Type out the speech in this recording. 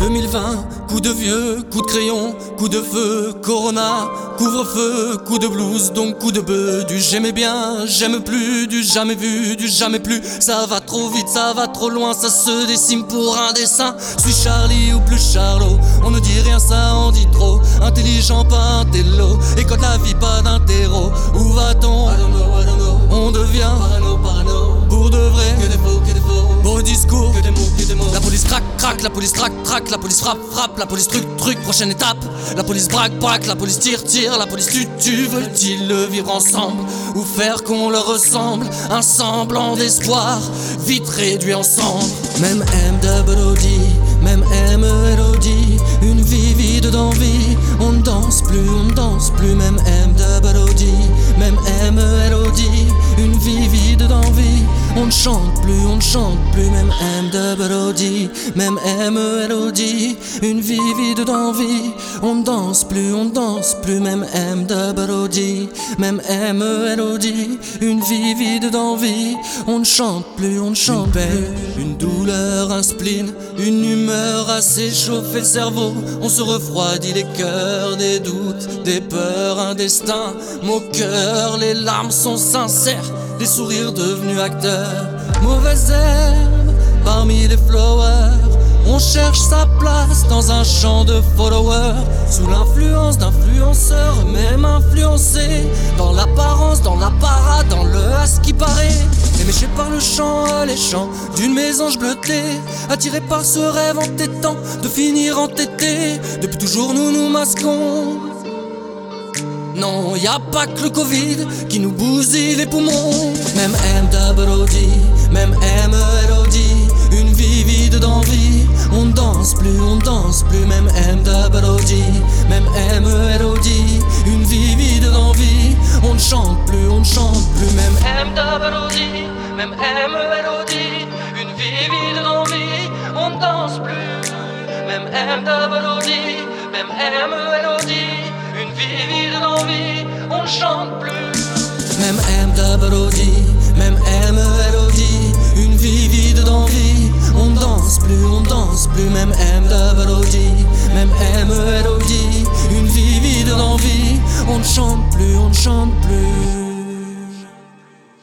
2020, coup de vieux, coup de crayon, coup de feu, corona, couvre-feu, coup de blues, donc coup de bœuf, du j'aimais bien, j'aime plus, du jamais vu, du jamais plus. Ça va trop vite, ça va trop loin, ça se dessine pour un dessin. Suis Charlie ou plus Charlot, on ne dit rien, ça en dit trop. Intelligent, pas un télo, et quand la vie pas d'un terreau, où va-t-on? I don't know. On devient parano, pour de vrai, que des faux, beau discours, que des mots. La police craque, la police traque, la police frappe, la police truc, prochaine étape. La police braque, la police tire, la police tue. Veulent-ils le vivre ensemble ou faire qu'on leur ressemble? Un semblant d'espoir, vite réduit ensemble. Même M-double-O-D, même M-E-L-O-D, une vie vide d'envie. On ne danse plus, même M-double-O-D, même M-E-L-O-D, une vie vide d'envie. On ne chante plus, même M-double-O-D, même M-E-L-O-D, une vie vide d'envie. On ne danse plus, même M-double-O-D, même M-E-L-O-D, une vie vide d'envie. On ne chante plus. Une peine, une douleur, un spleen, une humeur à s'échauffer le cerveau. On se refroidit les cœurs, des doutes, des peurs, un destin moqueur. Les larmes sont sincères, les sourires devenus acteurs. Mauvaise herbe parmi les flowers, on cherche sa place dans un champ de followers. Sous l'influence d'influenceurs, même influencés. Dans l'apparence, dans la parade, dans le à ce qui paraît. Éméché par le chant alléchant d'une mésange bleutée, attiré par ce rêve entêtant de finir entêté. Depuis toujours nous nous masquons. Non, y a pas que le Covid qui nous bousille les poumons. Même M-double-O-D, même M-E-L-O-D, une vie vide d'envie. On ne danse plus, même M-double-O-D, même M-E-L-O-D, une vie vide d'envie. On ne chante plus, même M-double-O-D, même M-E-L-O-D, une vie vide d'envie. On ne danse plus, même M-double-O-D, même M-E-L-O-D, une vie vide d'envie. On ne chante plus, même M-double-O-D, même M-E-L-O-D, une vie vide d'envie. On ne danse plus, même M-double-O-D, même M-E-L-O-D, une vie vide d'envie. On ne chante plus.